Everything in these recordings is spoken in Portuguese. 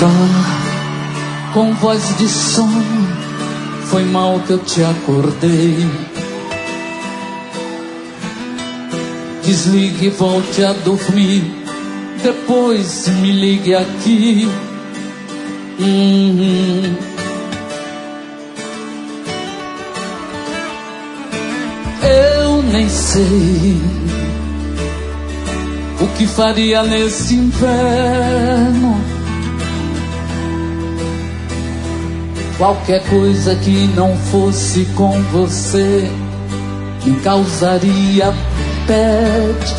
Com voz de sono, foi mal que eu te acordei. Desligue e volte a dormir, depois me ligue aqui. Eu nem sei o que faria nesse inverno. Qualquer coisa que não fosse com você me causaria tédio.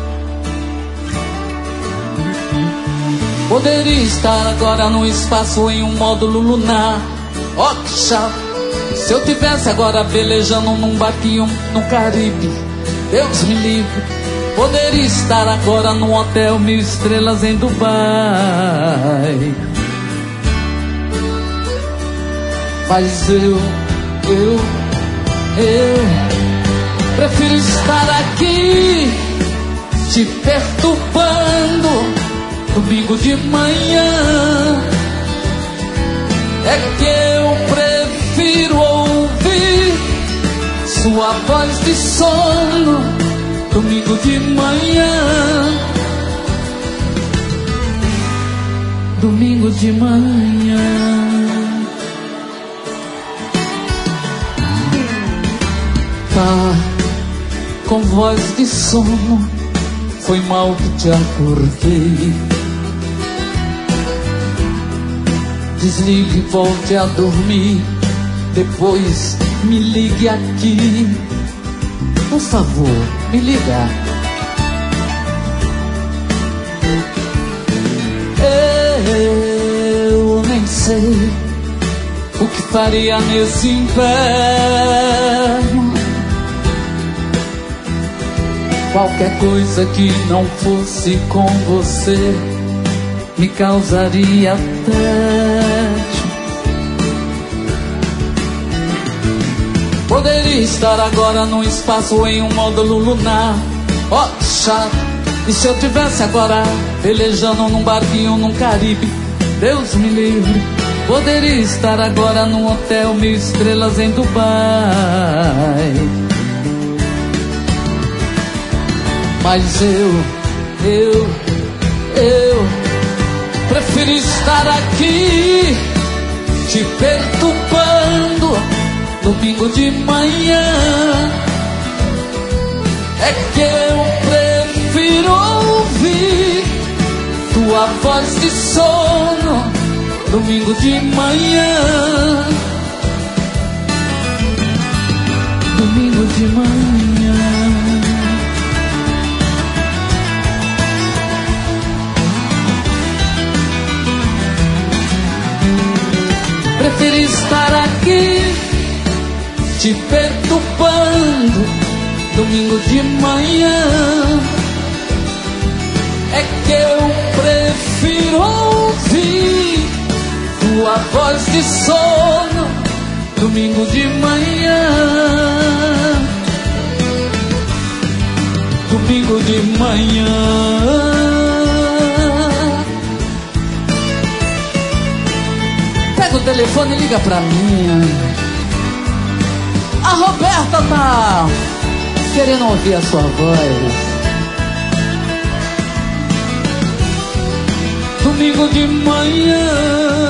Poderia estar agora no espaço em um módulo lunar. Oh, que chato! Se eu tivesse agora velejando num barquinho no Caribe, Deus me livre. Poderia estar agora num hotel 1000 estrelas em Dubai. Mas eu prefiro estar aqui te perturbando domingo de manhã. É que eu prefiro ouvir sua voz de sono domingo de manhã. Domingo de manhã. Tá com voz de sono, foi mal que te acordei. Desligue e volte a dormir, depois me ligue aqui. Por favor, me liga. Eu nem sei o que faria nesse inverno. Qualquer coisa que não fosse com você me causaria tédio. Poderia estar agora num espaço em um módulo lunar. Oh, chato! E se eu tivesse agora velejando num barquinho no Caribe, Deus me livre. Poderia estar agora num hotel 1000 estrelas em Dubai. Mas eu prefiro estar aqui te perturbando domingo de manhã. É que eu prefiro ouvir tua voz de sono domingo de manhã. Domingo de manhã. Prefiro estar aqui te perturbando domingo de manhã. É que eu prefiro ouvir tua voz de sono domingo de manhã. Domingo de manhã. Pega o telefone e liga pra mim. A Roberta tá querendo ouvir a sua voz. Domingo de manhã.